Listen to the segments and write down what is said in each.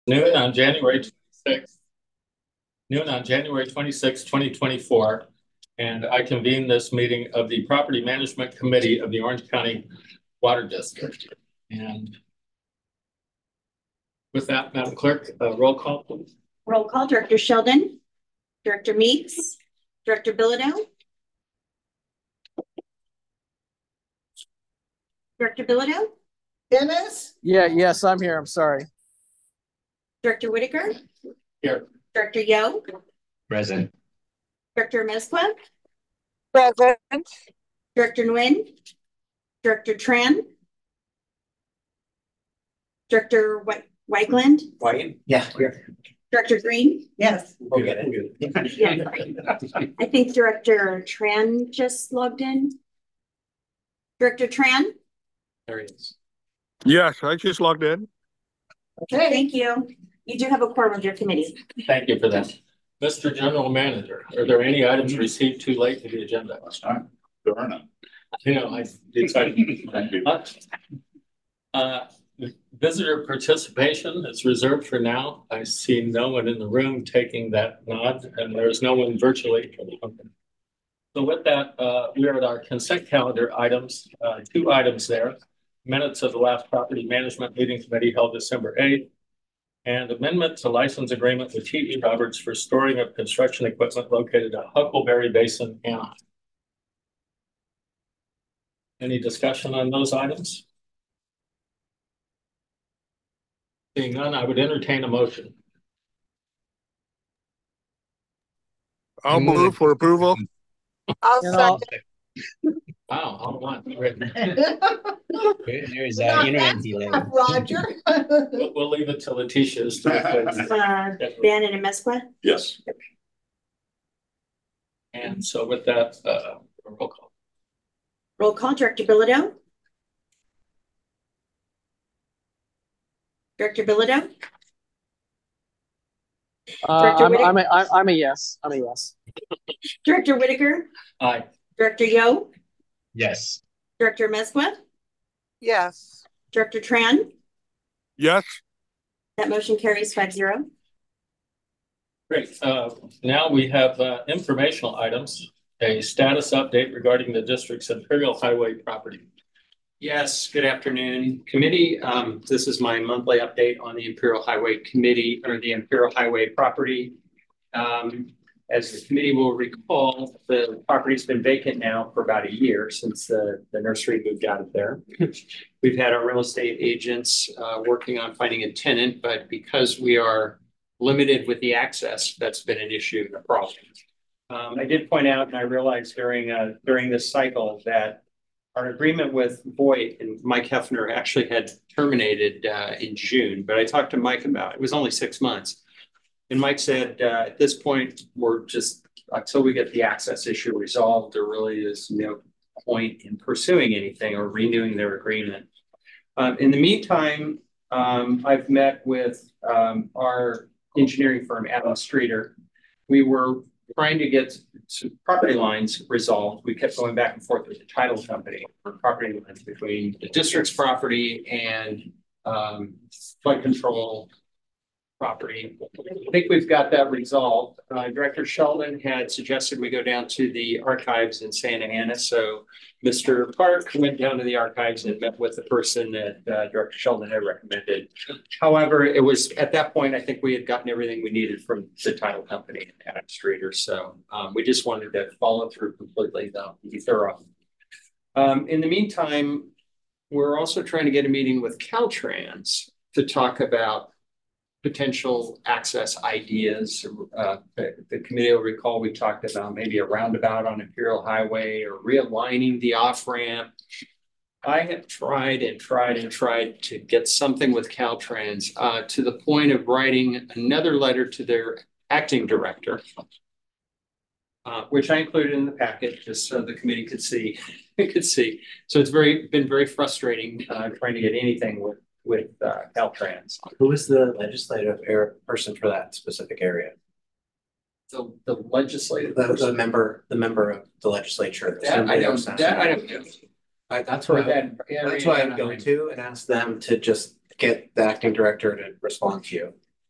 Noon on January 26th, noon on January 26th, 2024, and I convene this meeting of the Property Management Committee of the Orange County Water District. And with that, Madam Clerk, roll call, please. Roll call. Director Sheldon, Director Meeks, Director Bilodeau. Director Bilodeau? Dennis? Yes, I'm here. I'm sorry. Director Whitaker? Here. Director Yo? Present. Director Mesqua? Present. Director Nguyen? Director Tran? Director Weigland? Yeah. Director Green? Yes. We'll get it. Yeah. I think Director Tran just logged in. Director Tran? There he is. Yes, I just logged in. Okay. Thank you. You do have a quorum of your committee. Thank you for that. Mr. General Manager, are there any items received too late to the agenda? There are none. You know, I decided. Visitor participation is reserved for now. I see no one in the room taking that nod, and there's no one virtually. So with that, we are at our consent calendar items, two items there. Minutes of the last property management meeting committee held December 8th, and amendment to license agreement with T.E. Roberts for storing of construction equipment located at Huckleberry Basin, Anaheim. Any discussion on those items? Seeing none, I would entertain a motion. I'll move for approval. I'll second. Wow, all one. There is an internet delay. Roger. We'll leave it to Letitia's. Bannon and Mesqua? Yes. And so with that, roll call. Roll call. Director Bilodeau? Director Bilodeau? I'm a yes. I'm a yes. Director Whitaker? Aye. Director Yo? Yes. Director Mesqua? Yes. Director Tran? Yes. That motion carries 5-0. Great. Now we have informational items, a status update regarding the district's Imperial Highway property. Yes, good afternoon, committee. This is my monthly update on the Imperial Highway Committee or the Imperial Highway property. As the committee will recall, the property's been vacant now for about a year since the nursery moved out of there. We've had our real estate agents working on finding a tenant, but because we are limited with the access, that's been an issue and a problem. I did point out, and I realized during this cycle that our agreement with Voight and Mike Hefner actually had terminated in June, but I talked to Mike about it. It was only 6 months. And Mike said, at this point, we're just, until we get the access issue resolved, there really is no point in pursuing anything or renewing their agreement. In the meantime, I've met with our engineering firm, Adam Streeter. We were trying to get some property lines resolved. We kept going back and forth with the title company for property lines between the district's property and flood control property. I think we've got that resolved. Director Sheldon had suggested we go down to the archives in Santa Ana. So Mr. Park went down to the archives and met with the person that Director Sheldon had recommended. However, it was at that point, I think we had gotten everything we needed from the title company and Adam Streeter. So we just wanted to follow through completely, though, be thorough. In the meantime, we're also trying to get a meeting with Caltrans to talk about potential access ideas. The committee will recall we talked about maybe a roundabout on Imperial Highway or realigning the off-ramp. I have tried to get something with Caltrans to the point of writing another letter to their acting director, which I included in the packet just so the committee could see. So it's been very frustrating trying to get anything with Caltrans. Who is the legislative person for that specific area? So the legislative the member of the legislature. I don't know. That's why I would go to and ask them to just get the acting director to respond to you.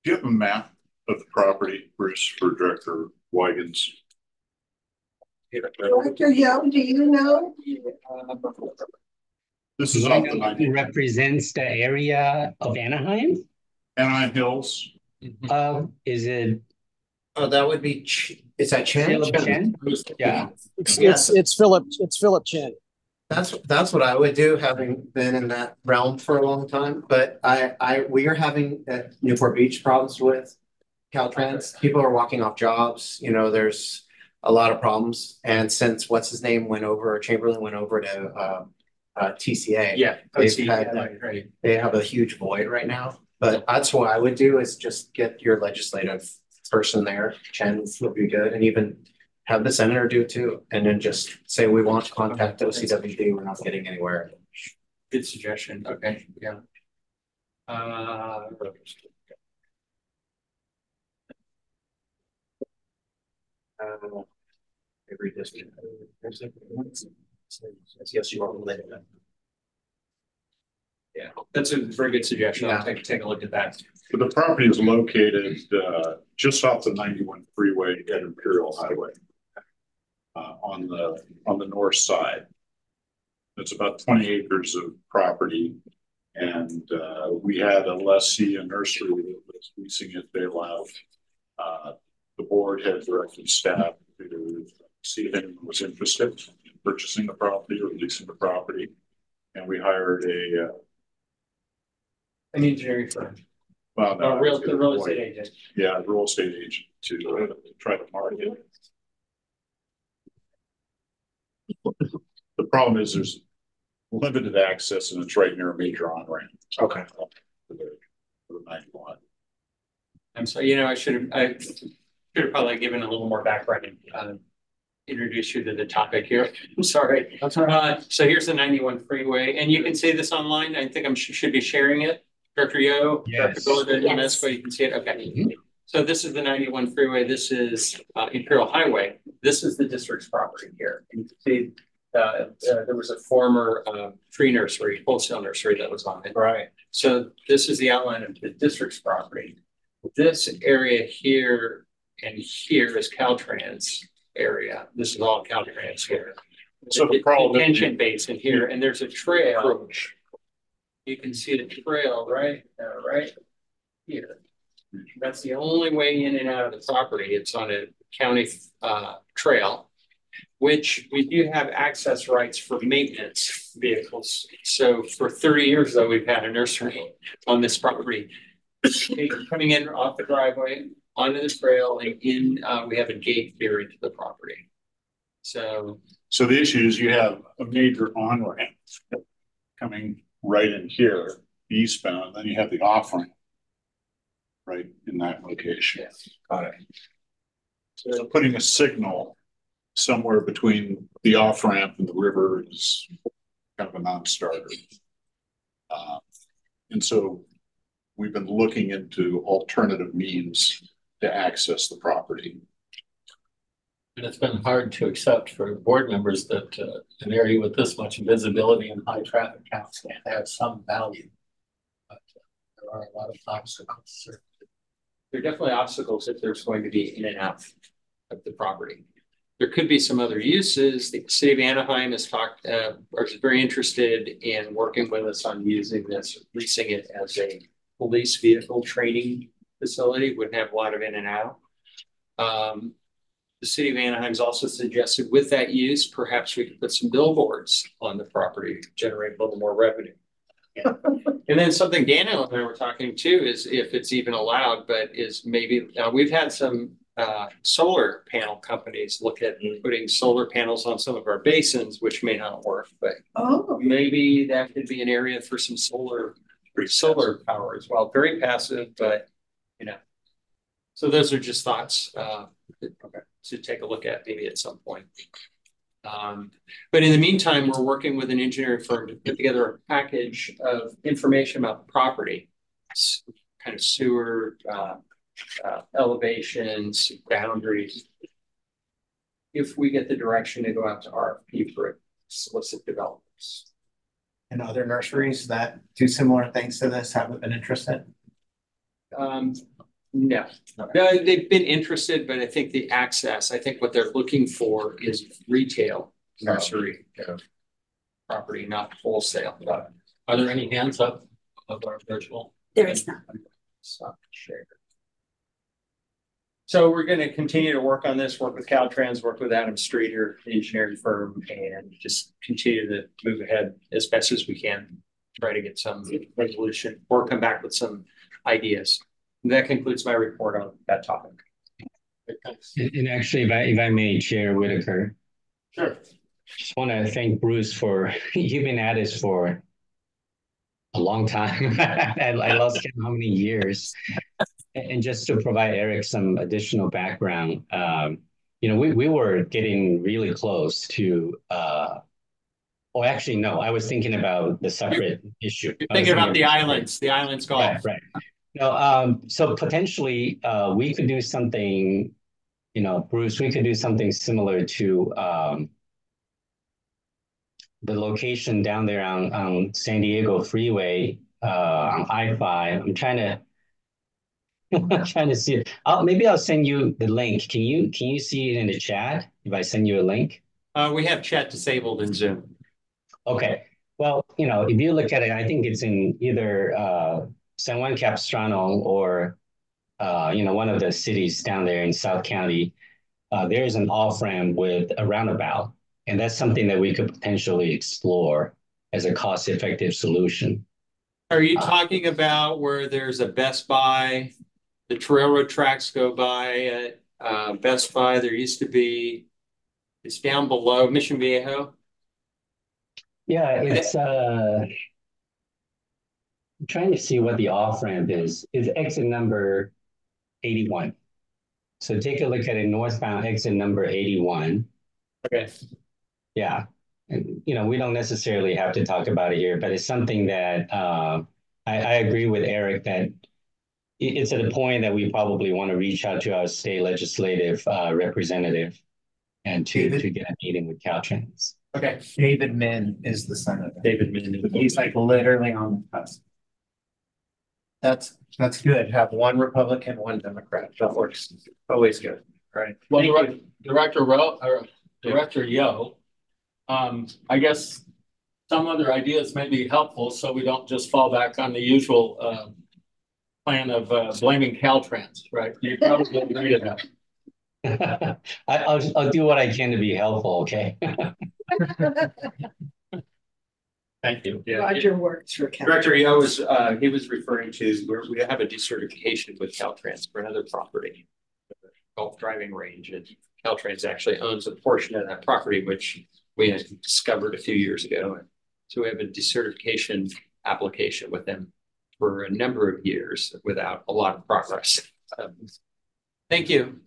Do you have a map of the property, Bruce, for Director Huygens? Director Yo, do you know? This is off the 90 represents the area of Anaheim. Anaheim Hills. Is it Oh, that would be, is that Chen? Philip Chen? Yeah. It's Philip Chin. That's what I would do, having been in that realm for a long time. But we are having at Newport Beach problems with Caltrans. People are walking off jobs. You know, there's a lot of problems. And since what's his name went over, Chamberlain went over to TCA. Yeah. They have a huge void right now. But that's what I would do, is just get your legislative person there. Chen would be good, and even have the senator do it too, and then just say we want to contact OCWD. We're not getting anywhere. Good suggestion. Okay. Yeah. Every district. Yes, you are related. Yeah, that's a very good suggestion. I'll take a look at that. So the property is located just off the 91 freeway at Imperial Highway on the north side. It's about 20 acres of property, and we had a lessee, a nursery that was leasing it. They allowed the board had directed staff to see if anyone was interested in purchasing the property or leasing the property, and we hired an engineering firm. Well, no, real estate agent. Yeah, real estate agent to try to market it. The problem is there's limited access, and it's right near a major on-ramp. Okay. For the 91. I'm sorry, I should have probably given a little more background and introduce you to the topic here. I'm sorry. That's all right. So here's the 91 freeway, and you can see this online. I think should be sharing it. Director Yo, Yes. Director Gordon, Yes. you can see it. Okay. So this is the 91 freeway. This is Imperial Highway. This is the district's property here. And you can see there was a former tree nursery, wholesale nursery that was on it. Right. So this is the outline of the district's property. This area here and here is Caltrans area. This is all Caltrans here. So the problem detention basin here, and there's a trail. You can see the trail right here. That's the only way in and out of the property. It's on a county trail, which we do have access rights for maintenance vehicles. So for 30 years, though, we've had a nursery on this property. Coming in off the driveway, onto the trail, and in, we have a gate here into the property. So the issue is you have a major on-ramp coming right in here, eastbound, and then you have the off-ramp right in that location. yes. Got it. So putting a signal somewhere between the off-ramp and the river is kind of a non-starter. And so we've been looking into alternative means to access the property. And it's been hard to accept for board members that an area with this much visibility and high traffic counts can have some value. But there are a lot of obstacles. There are definitely obstacles if there's going to be in and out of the property. There could be some other uses. The city of Anaheim has talked, or is very interested in working with us on using this, leasing it as a police vehicle training facility. Wouldn't have a lot of in and out. The city of Anaheim's also suggested with that use, perhaps we could put some billboards on the property, generate a little more revenue. Yeah. And then something Daniel and I were talking too is if it's even allowed, but is maybe we've had some solar panel companies look at putting solar panels on some of our basins, which may not work, but maybe that could be an area for some solar power as well. Very passive, but so those are just thoughts to take a look at maybe at some point. But in the meantime, we're working with an engineering firm to put together a package of information about the property, kind of sewer, elevations, boundaries. If we get the direction to go out to RFP for solicit developers. And other nurseries that do similar things to this haven't been interested? No, they've been interested, but I think the access, I think what they're looking for is retail nursery property, not wholesale. Are there any hands up of our virtual? There is not. So we're going to continue to work on this, work with Caltrans, work with Adam Streeter, the engineering firm, and just continue to move ahead as best as we can. Try to get some resolution or come back with some ideas. And that concludes my report on that topic. And actually, if I may, Chair Whitaker, Sure. just want to thank Bruce for you've been at this for a long time. I lost count how many years. And just to provide Eric some additional background, we were getting really close to. Actually, no, I was thinking about the separate issue. You're thinking about the islands golf. Right. No, so potentially we could do something, Bruce, we could do something similar to the location down there on San Diego Freeway on I-5. I'm trying to see it. Maybe I'll send you the link. Can you see it in the chat if I send you a link? We have chat disabled in Zoom. Okay. Well, if you look at it, I think it's in either San Juan Capistrano or one of the cities down there in South County. There is an off-ramp with a roundabout, and that's something that we could potentially explore as a cost-effective solution. Are you talking about where there's a Best Buy, the railroad tracks go by at Best Buy? There used to be, it's down below Mission Viejo. Yeah, it's I'm trying to see what the off-ramp is. It's exit number 81. So take a look at it, northbound exit number 81. Okay. Yeah. And, we don't necessarily have to talk about it here, but it's something that I agree with Eric that it's at a point that we probably want to reach out to our state legislative representative and to get a meeting with Caltrans. Okay. David Min is the senator. David Minden. He's like literally on the cusp. That's good. Have one Republican, one Democrat. That works. Always good. Right. Well, Director Yo, I guess some other ideas may be helpful so we don't just fall back on the usual plan of blaming Caltrans, right? You probably agree to that. I'll do what I can to be helpful, okay? Thank you. Yeah. Roger works for Cal. Director Yo was he was referring to where we have a decertification with Caltrans for another property, golf driving range, and Caltrans actually owns a portion of that property, which we had discovered a few years ago. So we have a decertification application with them for a number of years without a lot of progress. Thank you.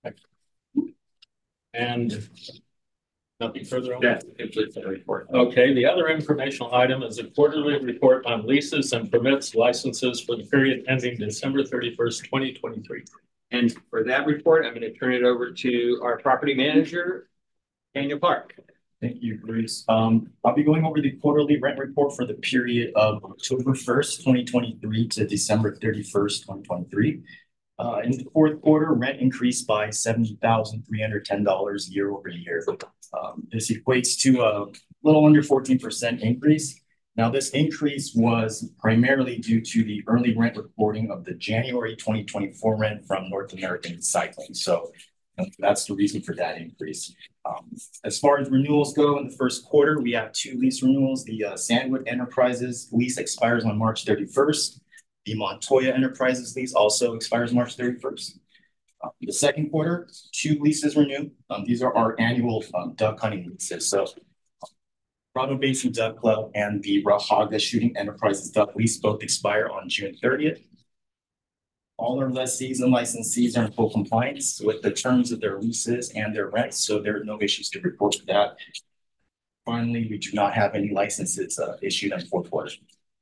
And nothing further on That that? completes the report. Okay, the other informational item is a quarterly report on leases and permits licenses for the period ending December 31st, 2023. And for that report, I'm going to turn it over to our property manager, Daniel Park. Thank you, Bruce. I'll be going over the quarterly rent report for the period of October 1st, 2023 to December 31st, 2023. In the fourth quarter, rent increased by $70,310 year over year. This equates to a little under 14% increase. Now, this increase was primarily due to the early rent reporting of the January 2024 rent from North American Recycling. So that's the reason for that increase. As far as renewals go, in the first quarter, we have 2 lease renewals. The Sandwood Enterprises lease expires on March 31st. The Montoya Enterprises lease also expires March 31st. The second quarter, 2 leases renew. These are our annual duck hunting leases. So Prado Basin Duck Club and the Rahaga Shooting Enterprises duck lease both expire on June 30th. All our lessees and licensees are in full compliance with the terms of their leases and their rents, so there are no issues to report with that. Finally, we do not have any licenses issued in the fourth quarter.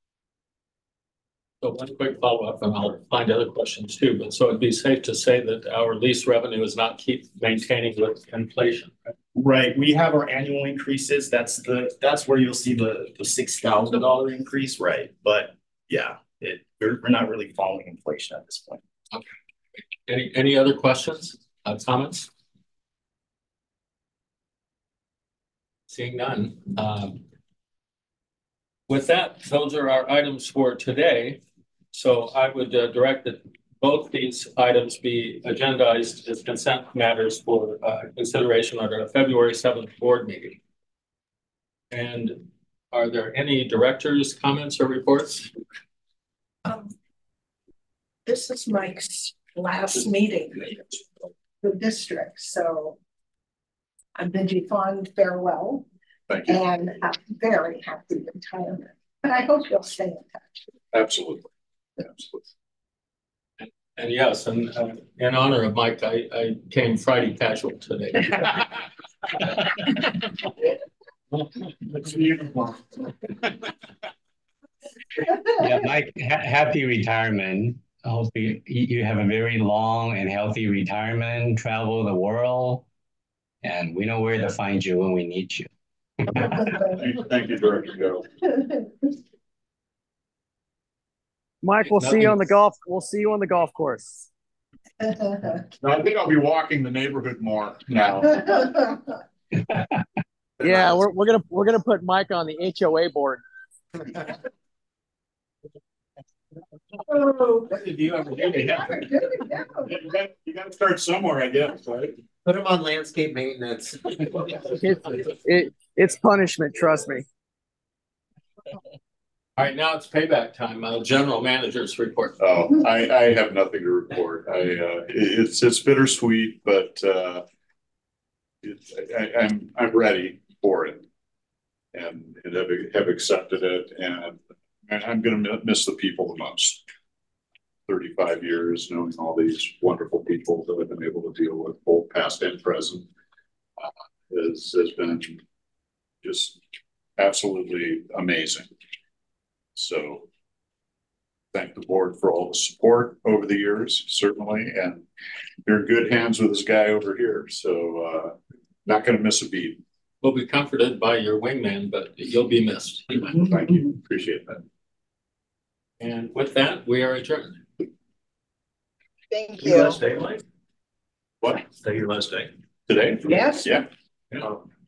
So one quick follow-up, and I'll find other questions too, but so it'd be safe to say that our lease revenue is not keep maintaining with inflation, right? Right, we have our annual increases. That's where you'll see the $6,000 increase, right? But yeah, we're not really following inflation at this point. Okay. Any other questions, comments? Seeing none. With that, those are our items for today. So I would direct that both these items be agendized as consent matters for consideration at our February 7th board meeting. And are there any directors' comments or reports? This is Mike's last meeting with the district, so I bid you fond farewell. Thank you. And a very happy retirement. But I hope you'll stay in touch. Absolutely. Absolutely. And yes, and in honor of Mike, I came Friday casual today. Yeah, Mike, happy retirement. I hope you have a very long and healthy retirement, travel the world, and we know where to find you when we need you. Thank you, Director Joe. Mike, we'll see you on the golf course. No, I think I'll be walking the neighborhood more now. Yeah, we're gonna put Mike on the HOA board. Oh, If you ever do, you got to start somewhere, I guess, right? Put them on landscape maintenance. It's punishment, trust me. All right, now it's payback time. General manager's report. Oh, I have nothing to report. It's bittersweet, but I'm ready for it, and have accepted it, and I'm going to miss the people the most. 35 years knowing all these wonderful people that I've been able to deal with, both past and present, has been just absolutely amazing. So thank the board for all the support over the years, certainly, and you're in good hands with this guy over here. So not going to miss a beat. We'll be comforted by your wingman, but you'll be missed. Thank you. Appreciate that. And with that, we are adjourned. thank you. Day, Mike? What? Is that your last day? Today? Yes. Yeah. Oh,